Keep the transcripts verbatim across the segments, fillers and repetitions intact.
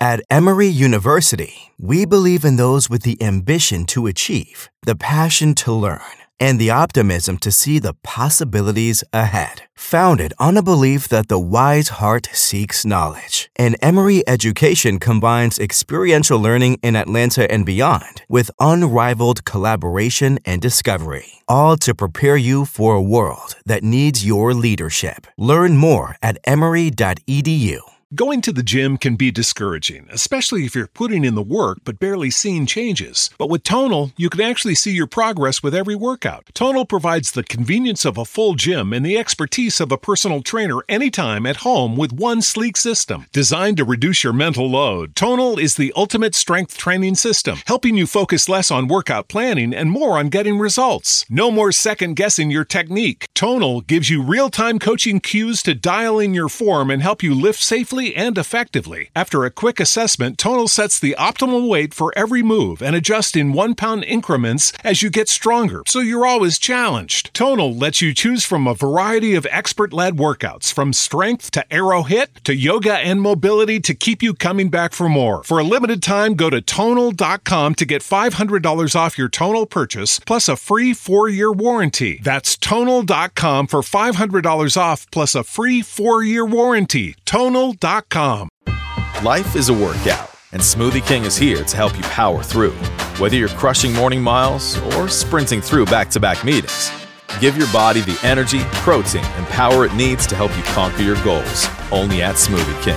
At Emory University, we believe in those with the ambition to achieve, the passion to learn, and the optimism to see the possibilities ahead. Founded on a belief that the wise heart seeks knowledge, and Emory education combines experiential learning in Atlanta and beyond with unrivaled collaboration and discovery, all to prepare you for a world that needs your leadership. Learn more at emory dot e d u. Going to the gym can be discouraging, especially if you're putting in the work but barely seeing changes. But with Tonal, you can actually see your progress with every workout. Tonal provides the convenience of a full gym and the expertise of a personal trainer anytime at home with one sleek system. Designed to reduce your mental load, Tonal is the ultimate strength training system, helping you focus less on workout planning and more on getting results. No more second-guessing your technique. Tonal gives you real-time coaching cues to dial in your form and help you lift safely and effectively. After a quick assessment, Tonal sets the optimal weight for every move and adjusts in one-pound increments as you get stronger, so you're always challenged. Tonal lets you choose from a variety of expert-led workouts, from strength to aero hit to yoga and mobility, to keep you coming back for more. For a limited time, go to tonal dot com to get five hundred dollars off your Tonal purchase, plus a free four-year warranty. That's tonal dot com for five hundred dollars off, plus a free four-year warranty. tonal dot com. Life is a workout, and Smoothie King is here to help you power through. Whether you're crushing morning miles or sprinting through back-to-back meetings, give your body the energy, protein, and power it needs to help you conquer your goals. Only at Smoothie King.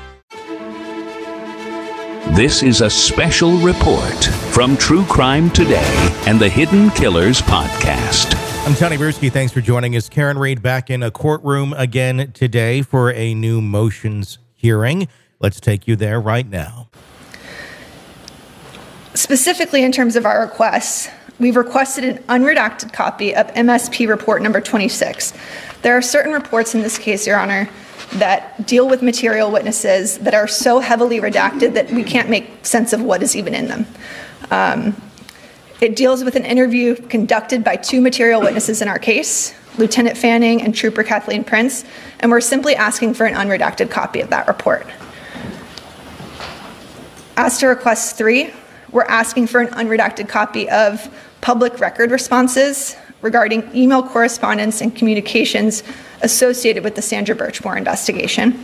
This is a special report from True Crime Today and the Hidden Killers podcast. I'm Tony Bruski. Thanks for joining us. Karen Reed back in a courtroom again today for a new motions hearing. Let's take you there right now. Specifically, in terms of our requests, we've requested an unredacted copy of M S P report number twenty-six. There are certain reports in this case, Your Honor, that deal with material witnesses that are so heavily redacted that we can't make sense of what is even in them. Um, It deals with an interview conducted by two material witnesses in our case, Lieutenant Fanning and Trooper Kathleen Prince, and we're simply asking for an unredacted copy of that report. As to request three, we're asking for an unredacted copy of public record responses regarding email correspondence and communications associated with the Sandra Birchmore investigation.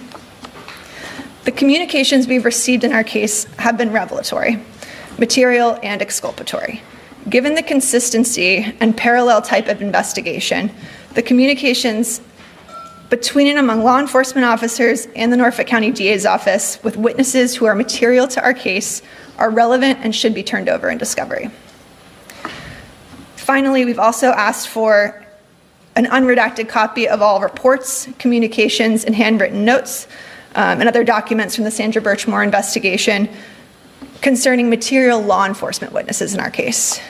The communications we've received in our case have been revelatory, material, and exculpatory. Given the consistency and parallel type of investigation, the communications between and among law enforcement officers and the Norfolk County D A's office with witnesses who are material to our case are relevant and should be turned over in discovery. Finally, we've also asked for an unredacted copy of all reports, communications, and handwritten notes um, and other documents from the Sandra Birchmore investigation concerning material law enforcement witnesses in our case.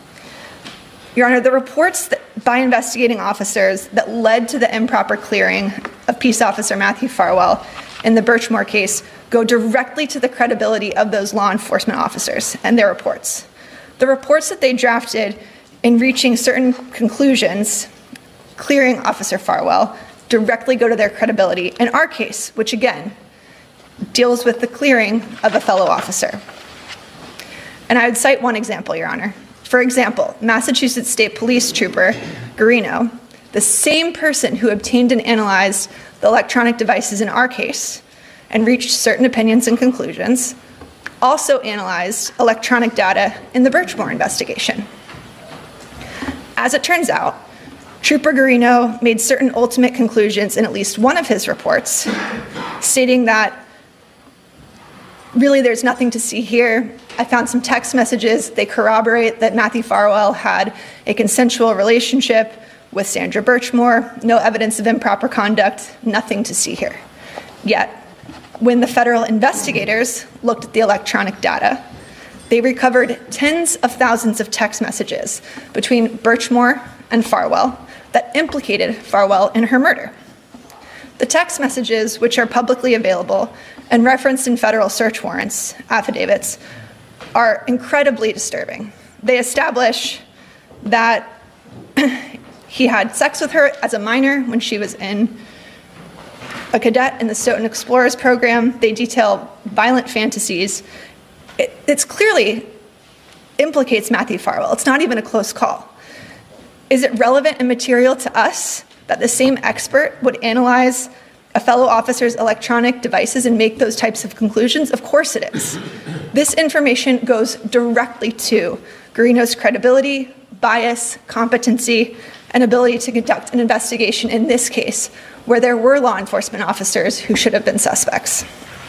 Your Honor, the reports that, by investigating officers that led to the improper clearing of Peace Officer Matthew Farwell in the Birchmore case go directly to the credibility of those law enforcement officers and their reports. The reports that they drafted in reaching certain conclusions, clearing Officer Farwell, directly go to their credibility in our case, which again deals with the clearing of a fellow officer. And I would cite one example, Your Honor. For example, Massachusetts State Police Trooper Garino, the same person who obtained and analyzed the electronic devices in our case and reached certain opinions and conclusions, also analyzed electronic data in the Birchmore investigation. As it turns out, Trooper Garino made certain ultimate conclusions in at least one of his reports, stating that really there's nothing to see here. I found some text messages. They corroborate that Matthew Farwell had a consensual relationship with Sandra Birchmore. No evidence of improper conduct, nothing to see here. Yet, when the federal investigators looked at the electronic data, they recovered tens of thousands of text messages between Birchmore and Farwell that implicated Farwell in her murder. The text messages, which are publicly available and referenced in federal search warrants, affidavits, are incredibly disturbing. They establish that he had sex with her as a minor when she was in a cadet in the Stoughton Explorers program. They detail violent fantasies. It it's clearly implicates Matthew Farwell. It's not even a close call. Is it relevant and material to us that the same expert would analyze a fellow officer's electronic devices and make those types of conclusions? Of course it is. This information goes directly to Guarino's credibility, bias, competency, and ability to conduct an investigation in this case, where there were law enforcement officers who should have been suspects.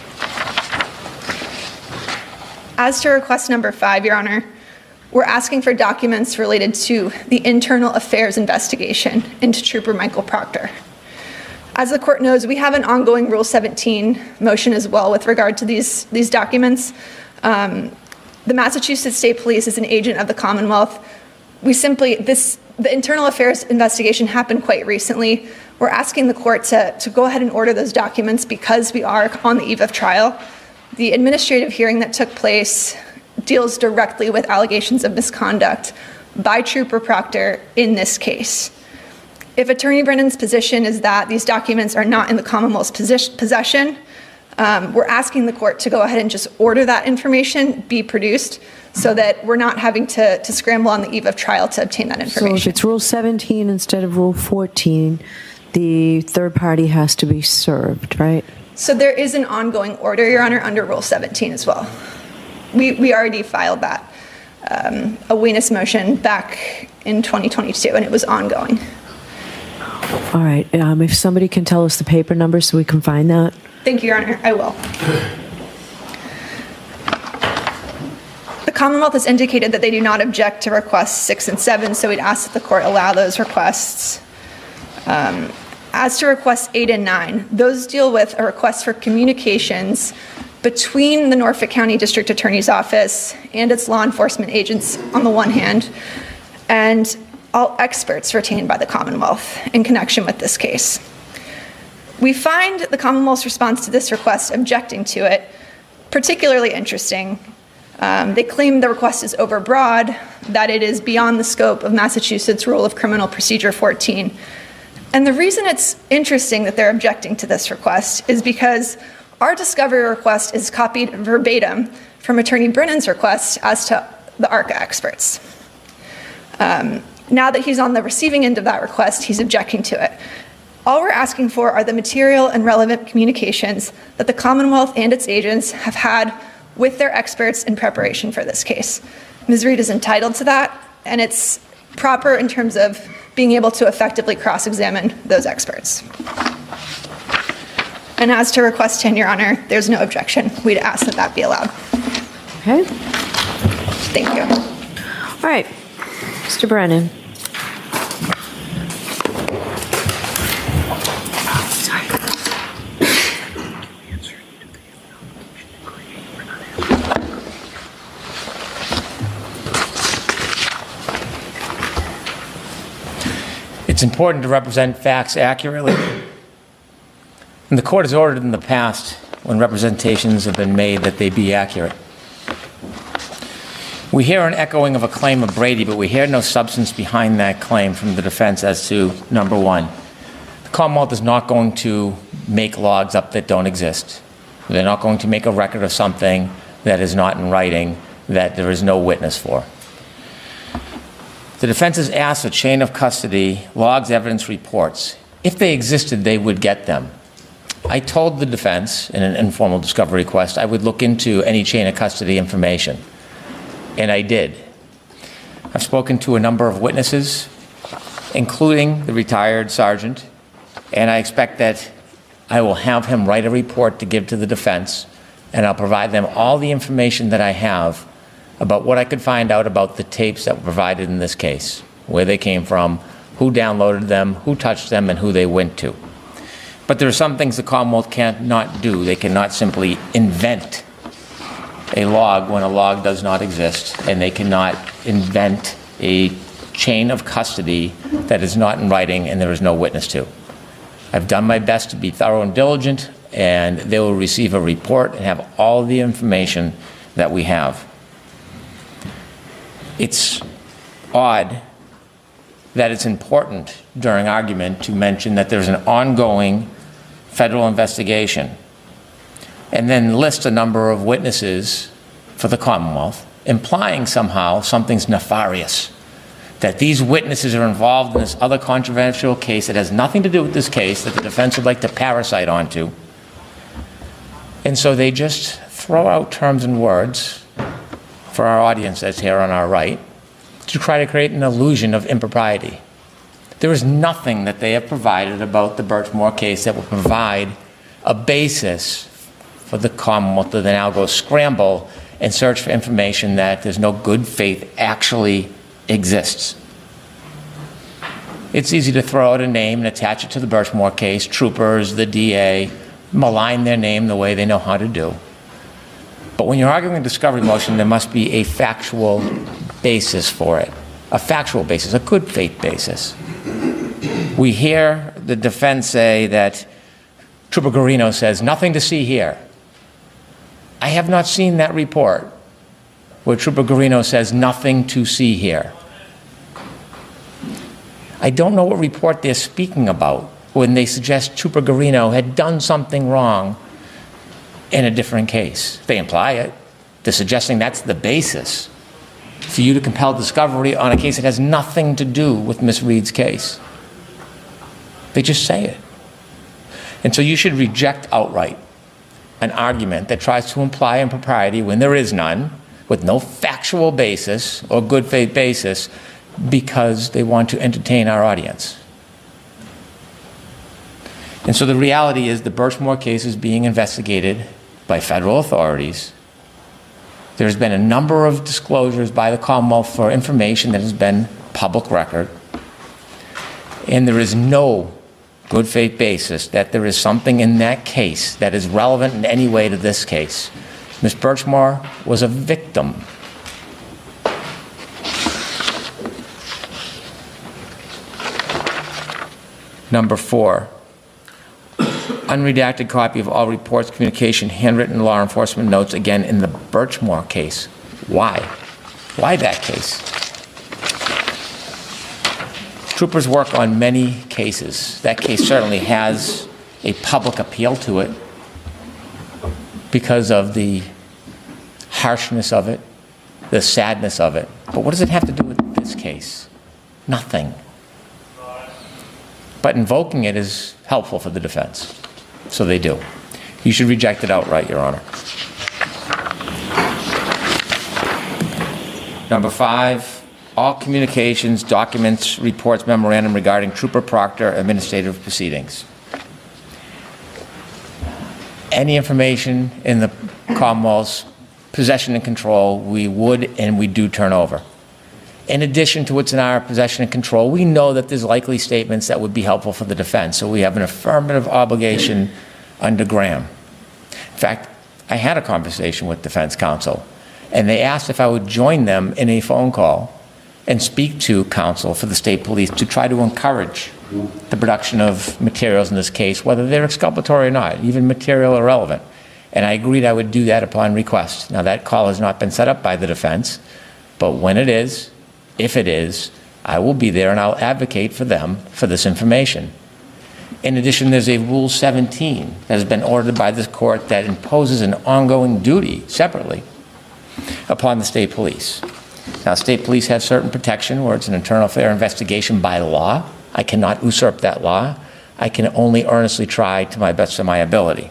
As to request number five, Your Honor, we're asking for documents related to the internal affairs investigation into Trooper Michael Proctor. As the court knows, we have an ongoing Rule seventeen motion as well with regard to these, these documents. Um, the Massachusetts State Police is an agent of the Commonwealth. We simply, this, the internal affairs investigation happened quite recently. We're asking the court to, to go ahead and order those documents because we are on the eve of trial. The administrative hearing that took place deals directly with allegations of misconduct by Trooper Proctor in this case. If Attorney Brennan's position is that these documents are not in the Commonwealth's possession, um, we're asking the court to go ahead and just order that information be produced so that we're not having to, to scramble on the eve of trial to obtain that information. So if it's Rule seventeen instead of Rule fourteen, the third party has to be served, right? So there is an ongoing order, Your Honor, under Rule seventeen as well. We, we already filed that, um, a Weenus motion back in twenty twenty-two, and it was ongoing. All right. Um, if somebody can tell us the paper number so we can find that. Thank you, Your Honor. I will. The Commonwealth has indicated that they do not object to requests six and seven, so we'd ask that the court allow those requests. Um, as to requests eight and nine, those deal with a request for communications between the Norfolk County District Attorney's Office and its law enforcement agents on the one hand, and all experts retained by the Commonwealth in connection with this case. We find the Commonwealth's response to this request objecting to it particularly interesting. Um, they claim the request is overbroad, that it is beyond the scope of Massachusetts Rule of Criminal Procedure fourteen. And the reason it's interesting that they're objecting to this request is because our discovery request is copied verbatim from Attorney Brennan's request as to the ARCA experts. Um, now that he's on the receiving end of that request, he's objecting to it. All we're asking for are the material and relevant communications that the Commonwealth and its agents have had with their experts in preparation for this case. Miz Reed is entitled to that, and it's proper in terms of being able to effectively cross-examine those experts. And as to request ten, Your Honor, there's no objection. We'd ask that that be allowed. Okay. Thank you. All right. Mister Brennan. It's important to represent facts accurately. And the court has ordered in the past, when representations have been made, that they be accurate. We hear an echoing of a claim of Brady, but we hear no substance behind that claim from the defense as to, number one, the Commonwealth is not going to make logs up that don't exist. They're not going to make a record of something that is not in writing, that there is no witness for. The defense has asked for chain of custody, logs, evidence, reports. If they existed, they would get them. I told the defense in an informal discovery request I would look into any chain of custody information, and I did. I've spoken to a number of witnesses, including the retired sergeant, and I expect that I will have him write a report to give to the defense, and I'll provide them all the information that I have about what I could find out about the tapes that were provided in this case, where they came from, who downloaded them, who touched them, and who they went to. But there are some things the Commonwealth cannot do. They cannot simply invent a log when a log does not exist, and they cannot invent a chain of custody that is not in writing and there is no witness to. I've done my best to be thorough and diligent, and they will receive a report and have all the information that we have. It's odd that it's important during argument to mention that there's an ongoing federal investigation, and then list a number of witnesses for the Commonwealth, implying somehow something's nefarious, that these witnesses are involved in this other controversial case that has nothing to do with this case that the defense would like to parasite onto. And so they just throw out terms and words for our audience that's here on our right to try to create an illusion of impropriety. There is nothing that they have provided about the Birchmore case that will provide a basis for the Commonwealth to now go scramble and search for information that there's no good faith actually exists. It's easy to throw out a name and attach it to the Birchmore case, troopers, the D A, malign their name the way they know how to do. But when you're arguing a discovery motion, there must be a factual basis for it, a factual basis, a good faith basis. We hear the defense say that Trooper Guarino says, nothing to see here. I have not seen that report where Trooper Guarino says nothing to see here. I don't know what report they're speaking about when they suggest Trooper Guarino had done something wrong in a different case. They imply it. They're suggesting that's the basis for you to compel discovery on a case that has nothing to do with Miss Reed's case. They just say it. And so you should reject outright an argument that tries to imply impropriety when there is none, with no factual basis or good faith basis, because they want to entertain our audience. And so the reality is the Birchmore case is being investigated by federal authorities. There's been a number of disclosures by the Commonwealth for information that has been public record. And there is no good faith basis that there is something in that case that is relevant in any way to this case. Miz Birchmore was a victim. Number four, unredacted copy of all reports, communication, handwritten law enforcement notes, again in the Birchmore case. Why? Why that case? Troopers work on many cases. That case certainly has a public appeal to it because of the harshness of it, the sadness of it. But what does it have to do with this case? Nothing. But invoking it is helpful for the defense. So they do. You should reject it outright, Your Honor. Number five, all communications, documents, reports, memorandum regarding Trooper Proctor administrative proceedings. Any information in the Commonwealth's possession and control, we would and we do turn over. In addition to what's in our possession and control, we know that there's likely statements that would be helpful for the defense, so we have an affirmative obligation under Graham. In fact, I had a conversation with defense counsel, and they asked if I would join them in a phone call and speak to counsel for the state police to try to encourage the production of materials in this case, whether they're exculpatory or not, even material irrelevant. And I agreed I would do that upon request. Now, that call has not been set up by the defense, but when it is, if it is, I will be there and I'll advocate for them for this information. In addition, there's a Rule seventeen that has been ordered by this court that imposes an ongoing duty separately upon the state police. Now, state police have certain protection where it's an internal affair investigation by law. I cannot usurp that law. I can only earnestly try to my best of my ability.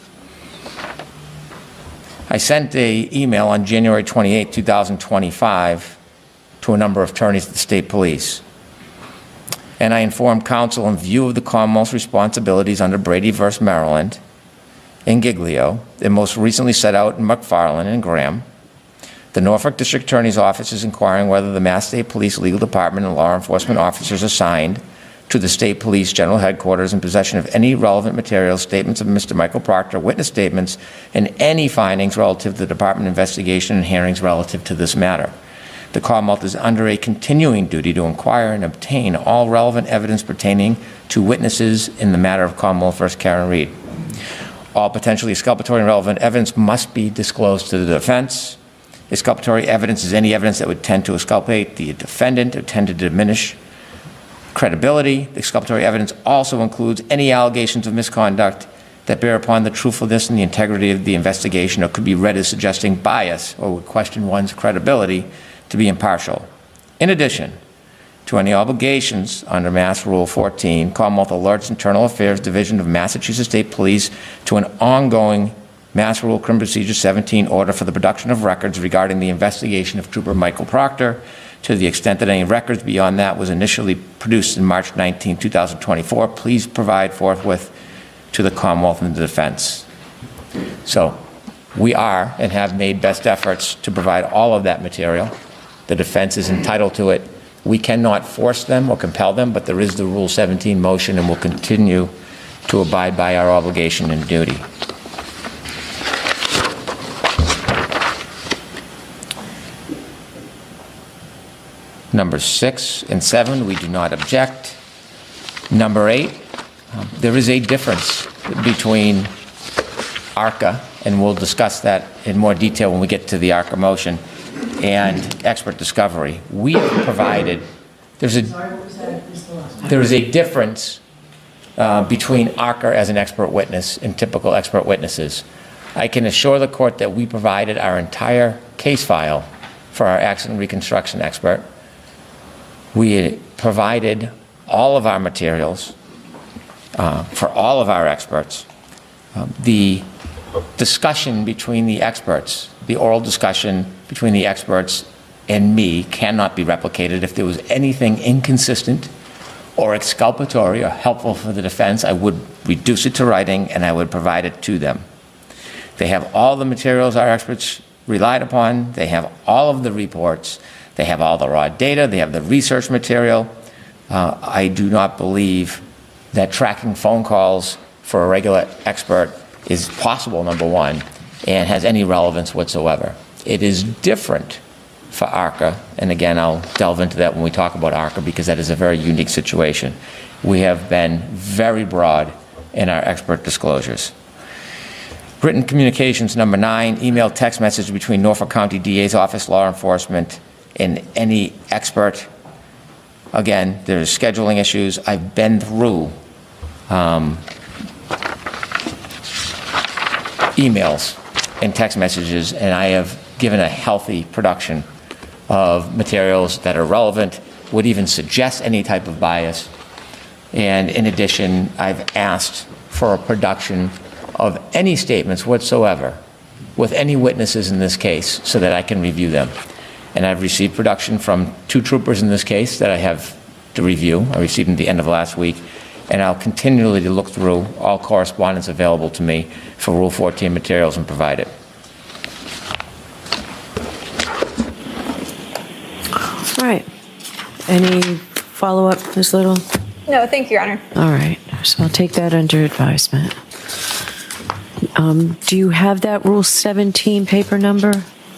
I sent an email on January twenty-eighth, two thousand twenty-five to a number of attorneys at the state police. And I informed counsel in view of the Commonwealth's responsibilities under Brady versus Maryland in Giglio, and most recently set out in McFarland and Graham. The Norfolk District Attorney's Office is inquiring whether the Mass State Police Legal Department and law enforcement officers assigned to the State Police General Headquarters in possession of any relevant materials, statements of Mister Michael Proctor, witness statements, and any findings relative to the department investigation and hearings relative to this matter. The Commonwealth is under a continuing duty to inquire and obtain all relevant evidence pertaining to witnesses in the matter of Commonwealth versus Karen Reed. All potentially exculpatory and relevant evidence must be disclosed to the defense. Exculpatory evidence is any evidence that would tend to exculpate the defendant or tend to diminish credibility. The exculpatory evidence also includes any allegations of misconduct that bear upon the truthfulness and the integrity of the investigation or could be read as suggesting bias or would question one's credibility to be impartial. In addition to any obligations under Mass Rule fourteen, Commonwealth alerts Internal Affairs Division of Massachusetts State Police to an ongoing Mass Rule Criminal Procedure seventeen order for the production of records regarding the investigation of Trooper Michael Proctor, to the extent that any records beyond that was initially produced in March nineteenth, two thousand twenty-four, please provide forthwith to the Commonwealth and the defense. So we are and have made best efforts to provide all of that material. The defense is entitled to it. We cannot force them or compel them, but there is the Rule seventeen motion, and we'll continue to abide by our obligation and duty. Number six and seven, we do not object. Number eight, um, there is a difference between ARCA, and we'll discuss that in more detail when we get to the ARCA motion, and expert discovery. We have provided, there's a, there is a difference uh, between ARCA as an expert witness and typical expert witnesses. I can assure the court that we provided our entire case file for our accident reconstruction expert. We provided all of our materials uh, for all of our experts. Um, the discussion between the experts, the oral discussion between the experts and me cannot be replicated. If there was anything inconsistent or exculpatory or helpful for the defense, I would reduce it to writing and I would provide it to them. They have all the materials our experts relied upon. They have all of the reports. They have all the raw data. They have the research material. Uh, I do not believe that tracking phone calls for a regular expert is possible, number one, and has any relevance whatsoever. It is different for ARCA, and again, I'll delve into that when we talk about ARCA because that is a very unique situation. We have been very broad in our expert disclosures. Written communications, number nine, email, text message between Norfolk County D A's office, law enforcement, and any expert. Again, there's scheduling issues. I've been through um, emails and text messages, and I have given a healthy production of materials that are relevant, would even suggest any type of bias. And in addition, I've asked for a production of any statements whatsoever with any witnesses in this case so that I can review them. And I've received production from two troopers in this case that I have to review. I received them at the end of last week. And I'll continually look through all correspondence available to me for Rule fourteen materials and provide it. All right. Any follow-up, Miz Little? No, thank you, Your Honor. All right. So I'll take that under advisement. Um, do you have that Rule seventeen paper number?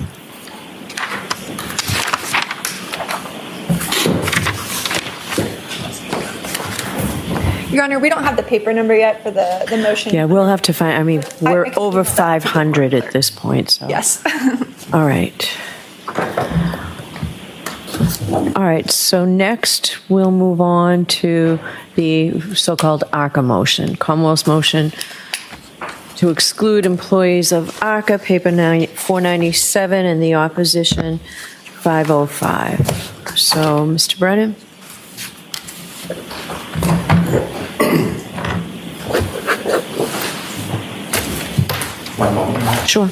Your Honor, we don't have the paper number yet for the, the motion. Yeah, we'll have to find, I mean, we're I, I over five hundred at this point, so. Yes. All right. All right, so next we'll move on to the so-called ARCA motion, Commonwealth's motion to exclude employees of ARCA, paper four ninety-seven, and the opposition five oh five. So, Mister Brennan? One moment. Sure.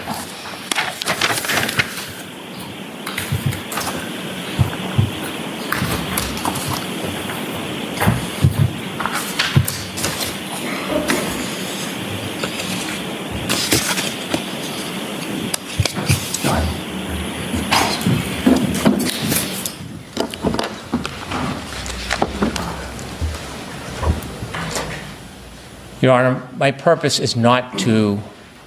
Your Honor, my purpose is not to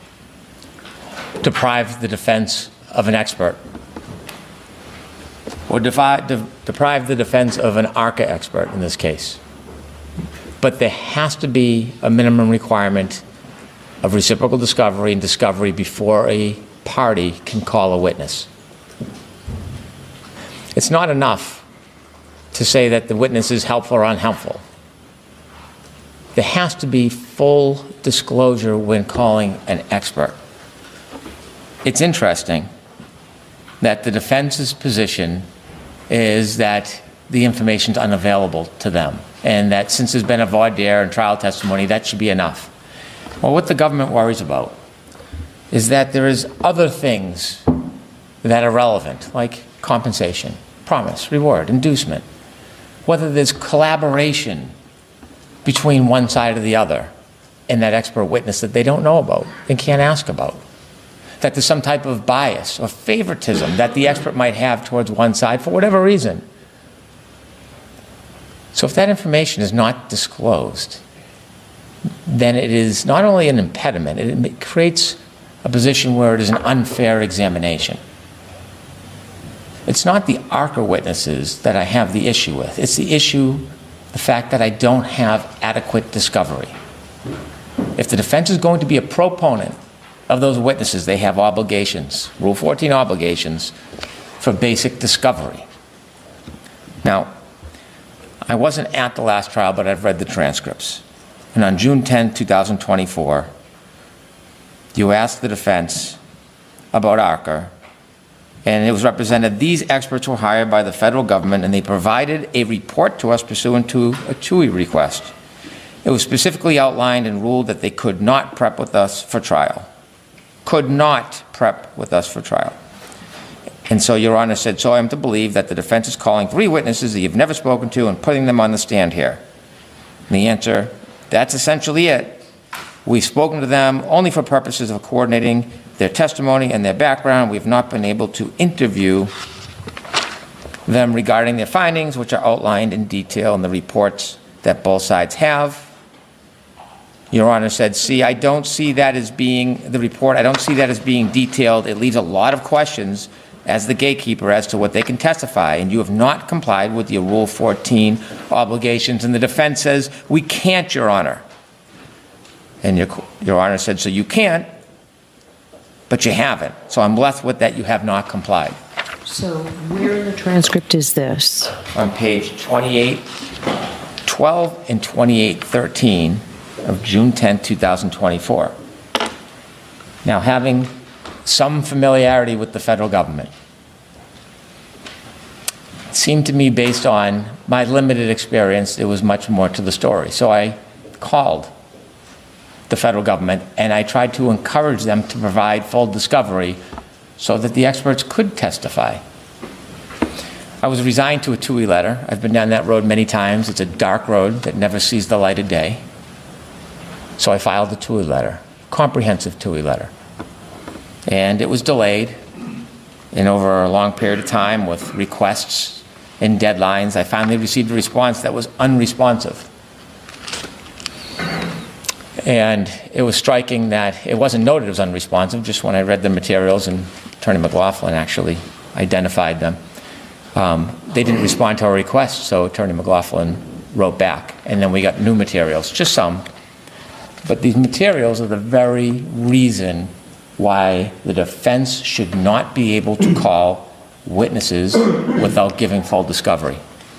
deprive the defense of an expert or defi- de- deprive the defense of an ARCA expert in this case. But there has to be a minimum requirement of reciprocal discovery and discovery before a party can call a witness. It's not enough to say that the witness is helpful or unhelpful. there has to be full disclosure when calling an expert. It's interesting that the defense's position is that the information is unavailable to them, and that since there's been a voir dire and trial testimony, that should be enough. Well, what the government worries about is that there is other things that are relevant, like compensation, promise, reward, inducement, whether there's collaboration between one side or the other and that expert witness that they don't know about and can't ask about, that there's some type of bias or favoritism that the expert might have towards one side for whatever reason. So if that information is not disclosed, then it is not only an impediment, it creates a position where it is an unfair examination. It's not the ARCA witnesses that I have the issue with. It's the issue, the fact that I don't have adequate discovery. If the defense is going to be a proponent of those witnesses, they have obligations, Rule fourteen obligations, for basic discovery. Now, I wasn't at the last trial, but I've read the transcripts. And on June tenth, two thousand twenty-four, you asked the defense about ARCA, and it was represented, these experts were hired by the federal government and they provided a report to us pursuant to a T U I request. It was specifically outlined and ruled that they could not prep with us for trial. Could not prep with us for trial. And so Your Honor said, so I am to believe that the defense is calling three witnesses that you've never spoken to and putting them on the stand here. And the answer, that's essentially it. We've spoken to them only for purposes of coordinating their testimony and their background. We've not been able to interview them regarding their findings, which are outlined in detail in the reports that both sides have. Your Honor said, see, I don't see that as being, the report, I don't see that as being detailed. It leaves a lot of questions as the gatekeeper as to what they can testify, and you have not complied with your Rule fourteen obligations. And the defense says, we can't, Your Honor. And your, your Honor said, so you can't, but you haven't. So I'm left with that you have not complied. So where in the transcript is this? On page twenty-eight twelve and twenty-eight thirteen of June tenth, two thousand twenty-four. Now, having some familiarity with the federal government, it seemed to me, based on my limited experience, there was much more to the story. So I called the federal government and I tried to encourage them to provide full discovery so that the experts could testify. I was resigned to a T U I letter. I've been down that road many times. It's a dark road that never sees the light of day. So I filed a T U I letter, comprehensive T U I letter. And it was delayed. And over a long period of time with requests and deadlines, I finally received a response that was unresponsive. And it was striking that it wasn't noted as unresponsive, just when I read the materials and Attorney McLaughlin actually identified them. Um, they didn't respond to our request, so Attorney McLaughlin wrote back. And then we got new materials, just some. But these materials are the very reason why the defense should not be able to call witnesses without giving full discovery.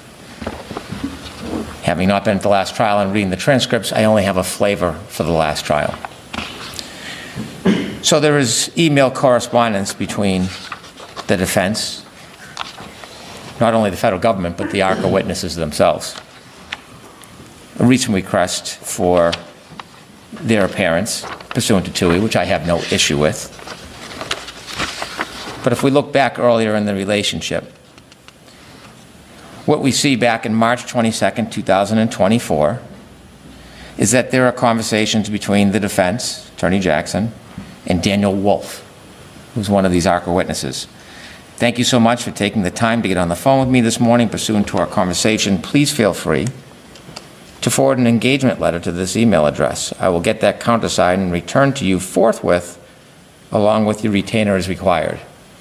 Having not been at the last trial and reading the transcripts, I only have a flavor for the last trial. So there is email correspondence between the defense, not only the federal government, but the ARCA witnesses themselves. A recent request for their appearance pursuant to T U I, which I have no issue with. But if we look back earlier in the relationship, what we see back in March twenty-second, two thousand twenty-four, is that there are conversations between the defense, Attorney Jackson, and Daniel Wolf, who's one of these ARCA witnesses. Thank you so much for taking the time to get on the phone with me this morning pursuant to our conversation. Please feel free to forward an engagement letter to this email address. I will get that countersigned and return to you forthwith along with your retainer as required.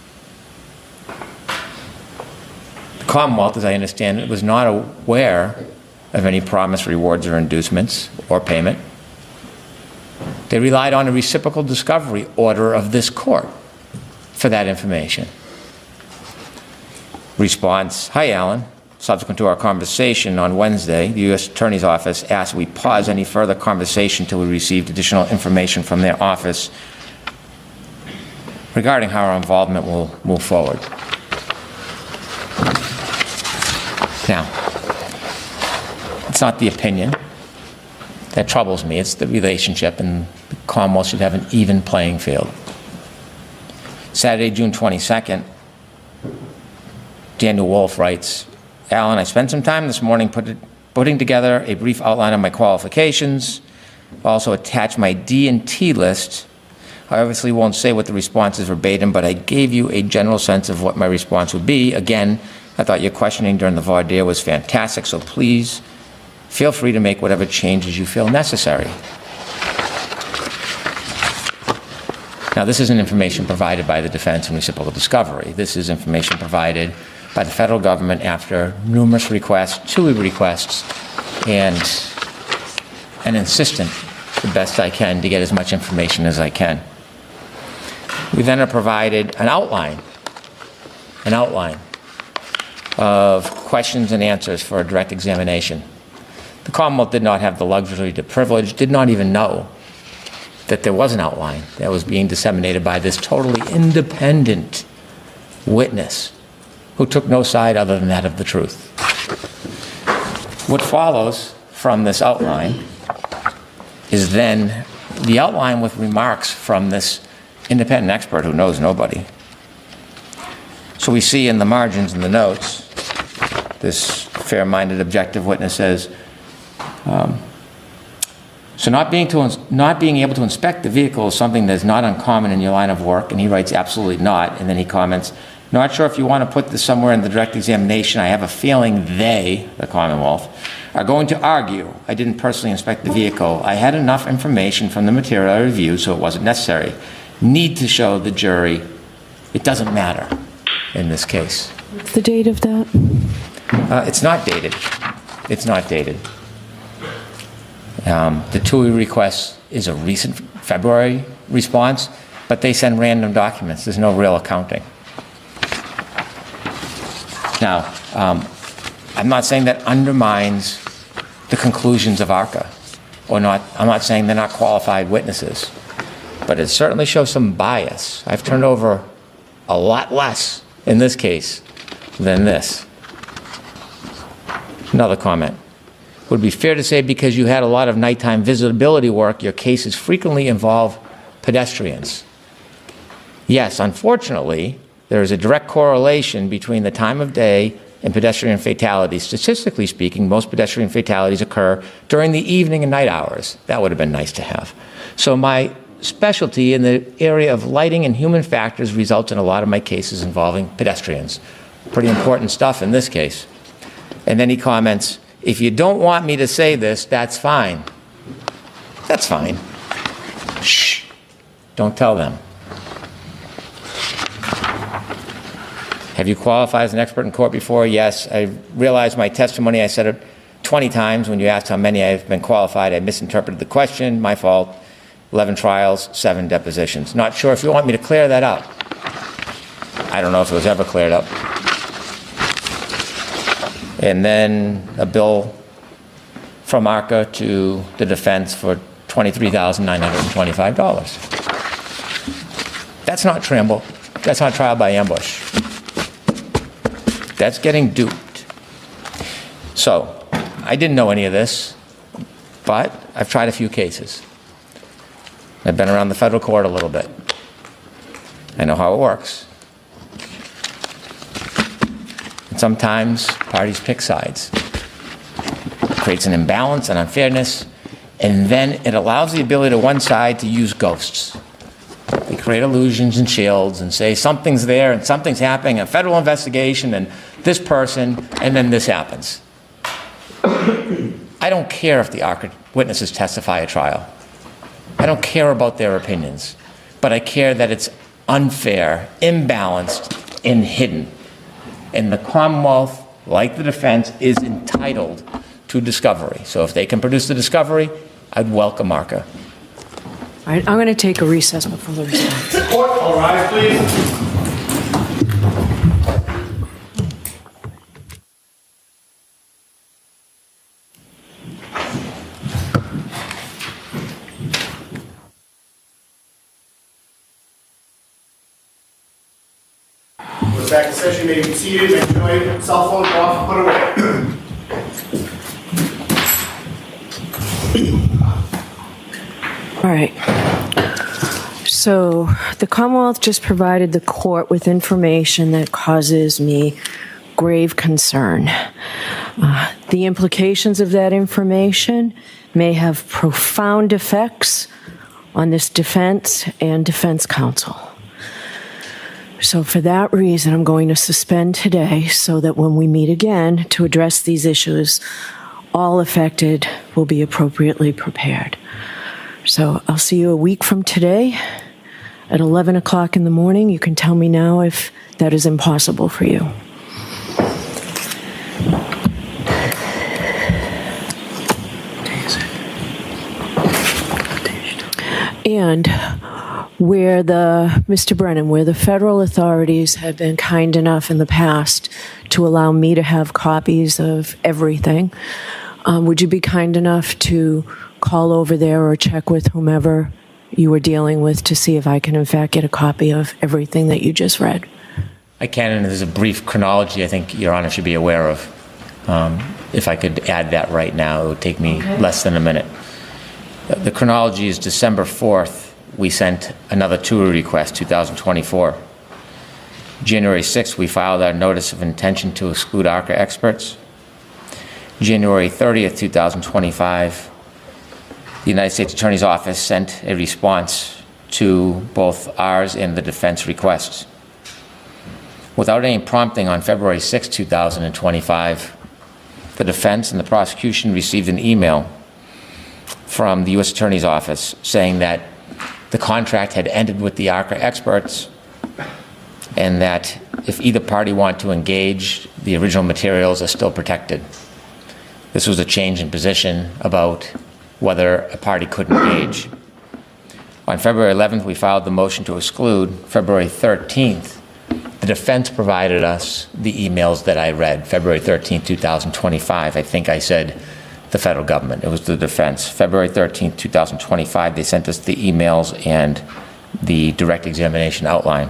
The Commonwealth, as I understand it, was not aware of any promised rewards or inducements or payment. They relied on a reciprocal discovery order of this court for that information. Response, hi Alan, subsequent to our conversation on Wednesday, the U S Attorney's Office asked we pause any further conversation until we received additional information from their office regarding how our involvement will move forward. Now, it's not the opinion that troubles me, it's the relationship, and the Commonwealth should have an even playing field. Saturday, June twenty-second, Daniel Wolf writes, Alan, I spent some time this morning put, putting together a brief outline of my qualifications. I also attached my D and T list. I obviously won't say what the response is verbatim, but I gave you a general sense of what my response would be. Again, I thought your questioning during the voir dire was fantastic, so please feel free to make whatever changes you feel necessary. Now, this isn't information provided by the defense in reciprocal discovery. This is information provided by the federal government after numerous requests, two requests, and an insistent, the best I can, to get as much information as I can. We then are provided an outline, an outline of questions and answers for a direct examination. The Commonwealth did not have the luxury, the privilege, did not even know that there was an outline that was being disseminated by this totally independent witness who took no side other than that of the truth. What follows from this outline is then the outline with remarks from this independent expert who knows nobody. So we see in the margins in the notes, this fair-minded, objective witness says, um, so not being, to, not being able to inspect the vehicle is something that is not uncommon in your line of work, and he writes, absolutely not, and then he comments, not sure if you want to put this somewhere in the direct examination. I have a feeling they, the Commonwealth, are going to argue I didn't personally inspect the vehicle. I had enough information from the material I reviewed, so it wasn't necessary. Need to show the jury it doesn't matter in this case. What's the date of that? Uh, it's not dated. It's not dated. Um, the T U I request is a recent February response, but they send random documents. There's no real accounting. Now, um, I'm not saying that undermines the conclusions of ARCA, or not. I'm not saying they're not qualified witnesses, but it certainly shows some bias. I've turned over a lot less in this case than this. Another comment. Would it be fair to say because you had a lot of nighttime visibility work, your cases frequently involve pedestrians? Yes, unfortunately, there is a direct correlation between the time of day and pedestrian fatalities. Statistically speaking, most pedestrian fatalities occur during the evening and night hours. That would have been nice to have. So my specialty in the area of lighting and human factors results in a lot of my cases involving pedestrians. Pretty important stuff in this case. And then he comments, if you don't want me to say this, that's fine. That's fine. Shh. Don't tell them. Have you qualified as an expert in court before? Yes. I realized my testimony, I said it twenty times when you asked how many I've been qualified. I misinterpreted the question. My fault. eleven trials, seven depositions. Not sure if you want me to clear that up. I don't know if it was ever cleared up. And then a bill from ARCA to the defense for twenty-three thousand nine hundred twenty-five dollars. That's not trample. That's not trial by ambush. That's getting duped. So, I didn't know any of this, but I've tried a few cases. I've been around the federal court a little bit. I know how it works. And sometimes parties pick sides. It creates an imbalance and unfairness, and then it allows the ability to one side to use ghosts. They create illusions and shields and say something's there and something's happening, a federal investigation and this person, and then this happens. I don't care if the ARCA witnesses testify at trial. I don't care about their opinions, but I care that it's unfair, imbalanced, and hidden. And the Commonwealth, like the defense, is entitled to discovery. So if they can produce the discovery, I'd welcome ARCA. All right, I'm going to take a recess before the response. Court, all rise, please. Executive session may be seated. Make sure your cell phone off, put away. All right. So the Commonwealth just provided the court with information that causes me grave concern. Uh, the implications of that information may have profound effects on this defense and defense counsel. So for that reason, I'm going to suspend today so that when we meet again to address these issues, all affected will be appropriately prepared. So I'll see you a week from today at eleven o'clock in the morning. You can tell me now if that is impossible for you. And where the, Mister Brennan, where the federal authorities have been kind enough in the past to allow me to have copies of everything, um, would you be kind enough to call over there or check with whomever you were dealing with to see if I can in fact get a copy of everything that you just read? I can, and there's a brief chronology I think Your Honor should be aware of. Um, if I could add that right now, it would take me okay. less than a minute. The chronology is December fourth, we sent another tour request, two thousand twenty-four. January sixth, we filed our notice of intention to exclude ARCA experts. January thirtieth, two thousand twenty-five, the United States Attorney's Office sent a response to both ours and the defense requests. Without any prompting, on February sixth, two thousand twenty-five, the defense and the prosecution received an email from the U S Attorney's Office saying that the contract had ended with the ARCA experts and that if either party wanted to engage, the original materials are still protected. This was a change in position about whether a party could engage. On February eleventh, we filed the motion to exclude. February thirteenth, the defense provided us the emails that I read. February thirteenth, two thousand twenty-five, I think I said the federal government. It was the defense. February thirteenth, two thousand twenty-five, they sent us the emails and the direct examination outline.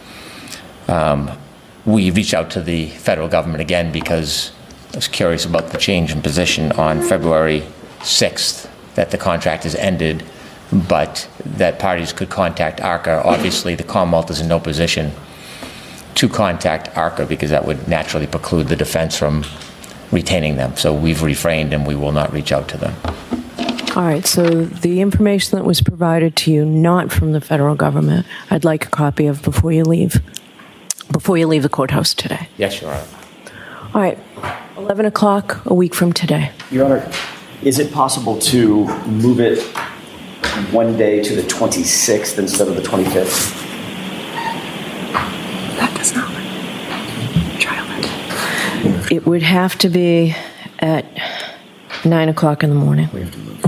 Um, we reached out to the federal government again because I was curious about the change in position on February sixth, that the contract has ended, but that parties could contact ARCA. Obviously, the Commonwealth is in no position to contact ARCA because that would naturally preclude the defense from retaining them. So we've refrained and we will not reach out to them. All right, so the information that was provided to you, not from the federal government, I'd like a copy of before you leave, before you leave the courthouse today. Yes, Your Honor. All right, eleven o'clock a week from today. Your Honor, is it possible to move it one day to the twenty-sixth instead of the twenty-fifth? That does not. It would have to be at nine o'clock in the morning. We have to move.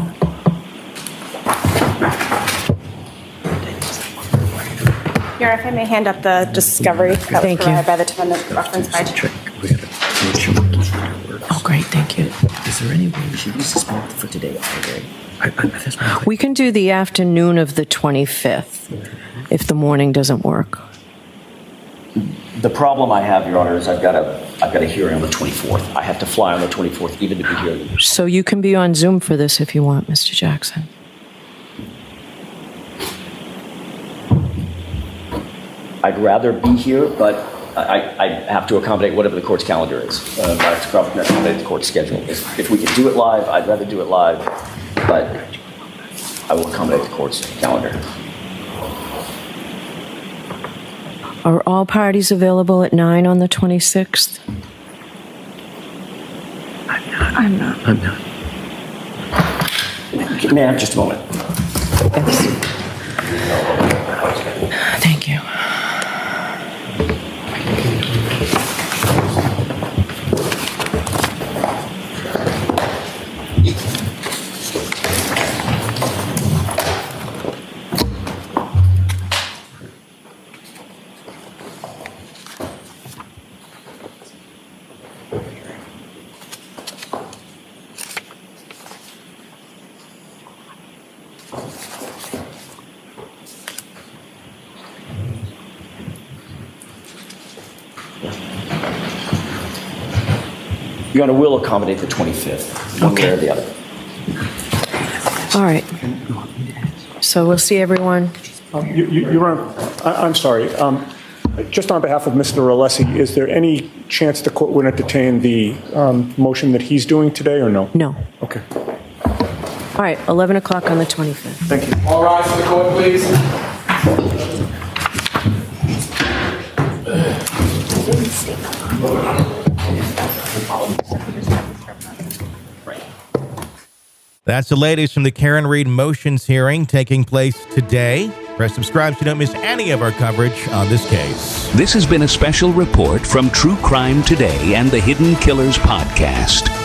Your Honor, if I may hand up the discovery that Thank was provided you. by the defendant referenced by. We got to make sure we keep our work. Oh, great, thank you. Is there any way we should use this moment for today? I, I, that's my We can do the afternoon of the twenty-fifth if the morning doesn't work. The problem I have, Your Honor, is I've got a I've got a hearing on the twenty-fourth. I have to fly on the twenty-fourth even to be here. So you can be on Zoom for this if you want, Mister Jackson. I'd rather be here, but I, I have to accommodate whatever the court's calendar is. Uh, I have to accommodate the court's schedule. If, if we can do it live, I'd rather do it live, but I will accommodate the court's calendar. Are all parties available at nine on the twenty-sixth? I'm not. I'm not. I'm not. May I have just a moment? Yes. Thank you. Your Honor, we'll accommodate the twenty-fifth, one way or the other. All right. So we'll see everyone. Um, you, you, Your Honor, I, I'm sorry. Um, just on behalf of Mister Alessi, is there any chance the court would entertain the um, motion that he's doing today or no? No. Okay. All right, eleven o'clock on the twenty-fifth. Thank you. All rise to the court, please. That's the latest from the Karen Read motions hearing taking place today. Press subscribe so you don't miss any of our coverage on this case. This has been a special report from True Crime Today and the Hidden Killers podcast.